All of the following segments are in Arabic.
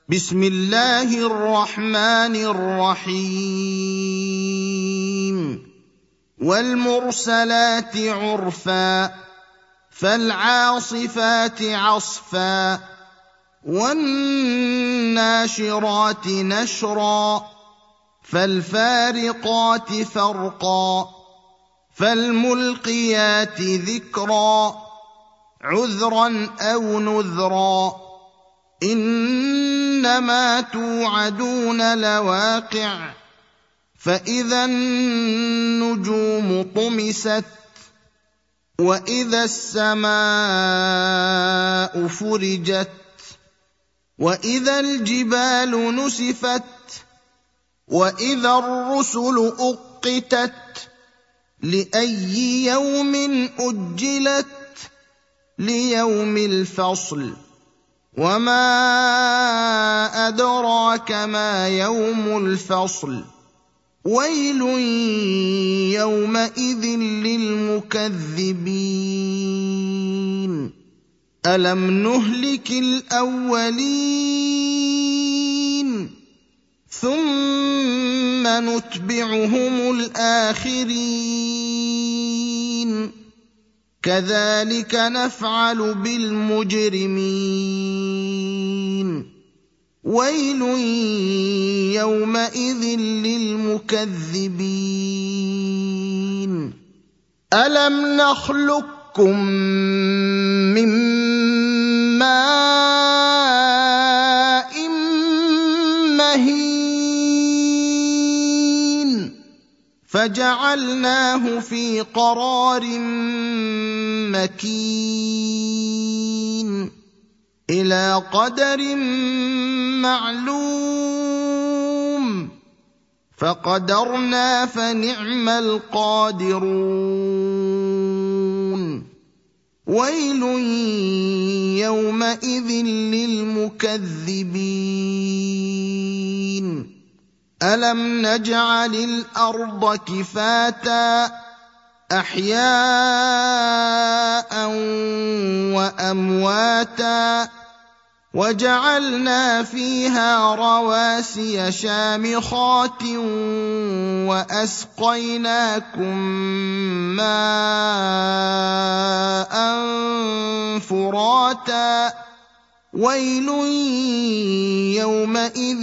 بسم الله الرحمن الرحيم والمرسلات عرفا فالعاصفات عصفا والناشرات نشرا فالفارقات فرقا فالملقيات ذكرا عذرا أو نذرا إنما توعدون لواقع فإذا النجوم طمست وإذا السماء فرجت وإذا الجبال نسفت وإذا الرسل أقتت لأي يوم أجلت ليوم الفصل وما أدراك ما يوم الفصل ويل يومئذ للمكذبين ألم نهلك الأولين ثم نتبعهم الآخرين كذلك نفعل بالمجرمين ويل يومئذ للمكذبين ألم نخلقكم من ماء مهين فجعلناه في قرار مكين إلى قدر معلوم فقدرنا فنعم القادرون ويل يومئذ للمكذبين ألم نجعل الأرض كفاتا أحياء وأمواتا وجعلنا فيها رواسي شامخات وأسقيناكم ماء فراتا ويل يومئذ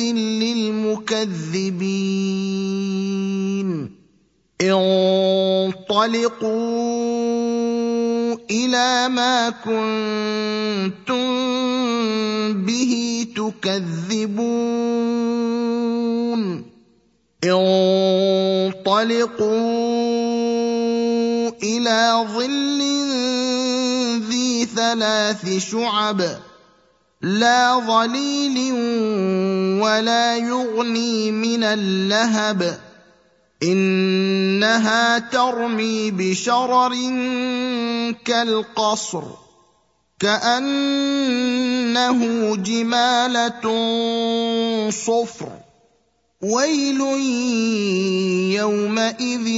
للمكذبين انطلقوا إلى ما كنتم به تكذبون انطلقوا إلى ظل ذي 3 شعب لا ظليل ولا يغني من اللهب إنها ترمي بشرر كالقصر كأنه جمالة صفر ويل يومئذ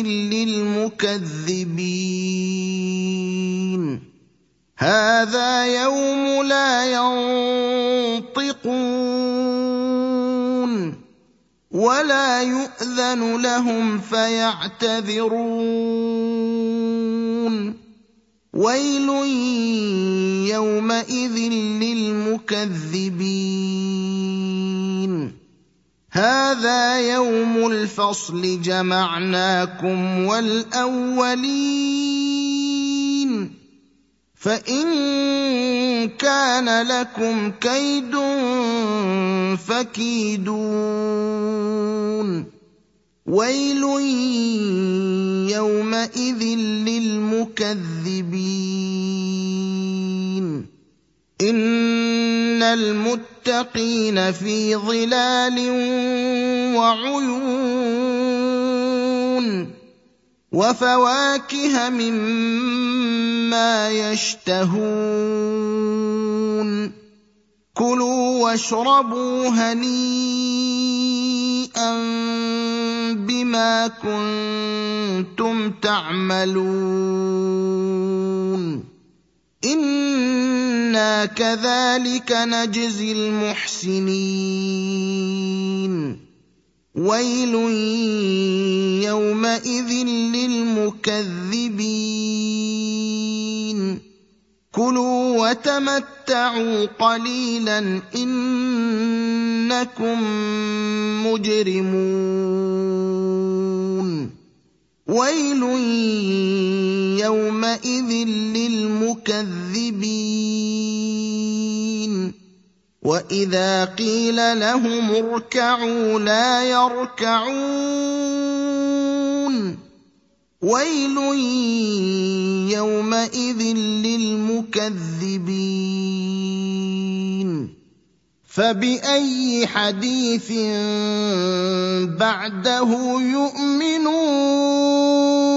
للمكذبين هذا يوم لا ينطقون ولا يؤذن لهم فيعتذرون ويل يومئذ للمكذبين هذا يوم الفصل جمعناكم والأولين فإن كان لكم كيد فكيدون ويل يومئذ للمكذبين إن المتقين في ظلال وعيون وفواكه مما يشتهون كلوا واشربوا هنيئا بما كنتم تعملون إنا كذلك نجزي المحسنين ويل يومئذ للمكذبين كلوا وتمتعوا قليلا إنكم مجرمون ويل يومئذ للمكذبين وإذا قيل لهم اركعوا لا يركعون ويل يومئذ للمكذبين فبأي حديث بعده يؤمنون